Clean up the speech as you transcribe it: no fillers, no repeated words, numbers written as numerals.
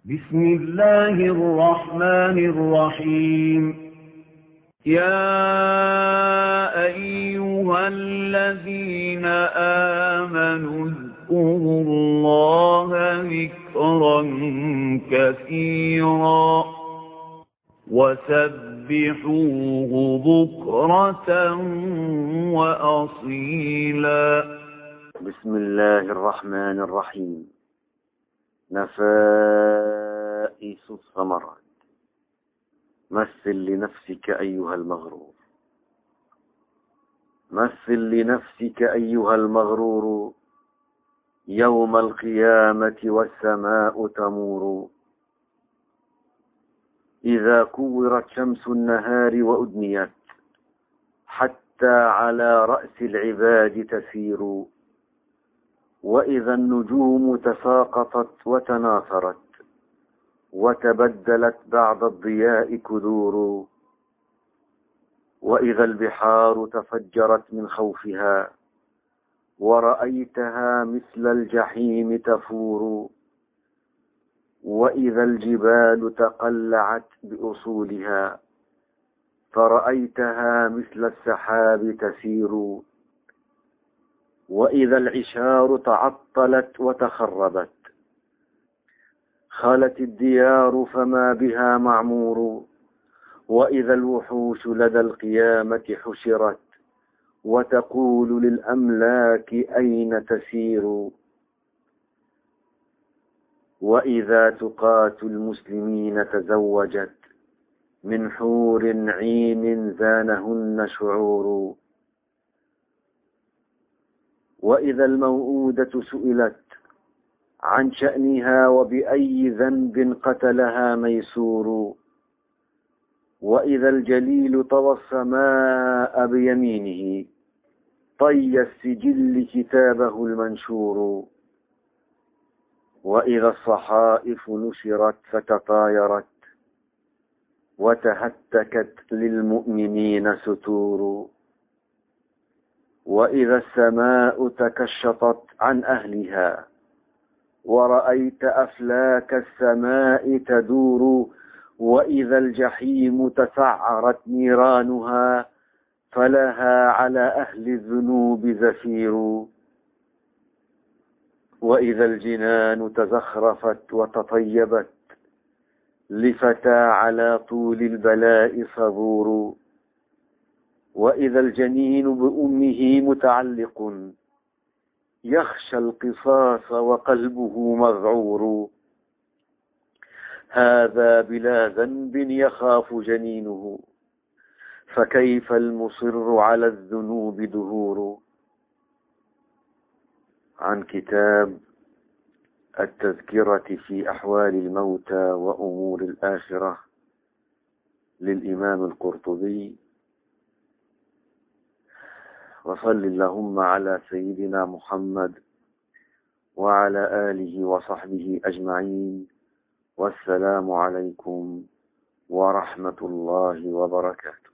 بسم الله الرحمن الرحيم. يا أيها الذين آمنوا اذكروا الله ذكرا كثيرا وسبحوه بكرة وأصيلا. بسم الله الرحمن الرحيم. نفائس الثمرات. مثل لنفسك أيها المغرور، مثل لنفسك أيها المغرور، يوم القيامة والسماء تمور، إذا كورت شمس النهار وأدنيت حتى على رأس العباد تسير، وإذا النجوم تساقطت وتناثرت وتبدلت بعد الضياء كدور، وإذا البحار تفجرت من خوفها ورأيتها مثل الجحيم تفور، وإذا الجبال تقلعت بأصولها فرأيتها مثل السحاب تسير، وإذا العشار تعطلت وتخربت خلت الديار فما بها معمور، وإذا الوحوش لدى القيامة حشرت وتقول للأملاك أين تسير، وإذا تقات المسلمين تزوجت من حور عين زانهن شعور، وإذا الموءودة سئلت عن شأنها وبأي ذنب قتلها ميسور، وإذا الجليل طوى السماء بيمينه طي السجل كتابه المنشور، وإذا الصحائف نشرت فتطايرت وتهتكت للمؤمنين ستور، وإذا السماء تكشطت عن أهلها ورأيت أفلاك السماء تدور، وإذا الجحيم تسعرت نيرانها فلها على أهل الذنوب زفير، وإذا الجنان تزخرفت وتطيبت لفتى على طول البلاء صبور، وإذا الجنين بأمه متعلق يخشى القصاص وقلبه مذعور، هذا بلا ذنب يخاف جنينه فكيف المصر على الذنوب دهور. عن كتاب التذكرة في أحوال الموتى وأمور الآخرة للإمام القرطبي. وصل اللهم على سيدنا محمد وعلى آله وصحبه أجمعين، والسلام عليكم ورحمة الله وبركاته.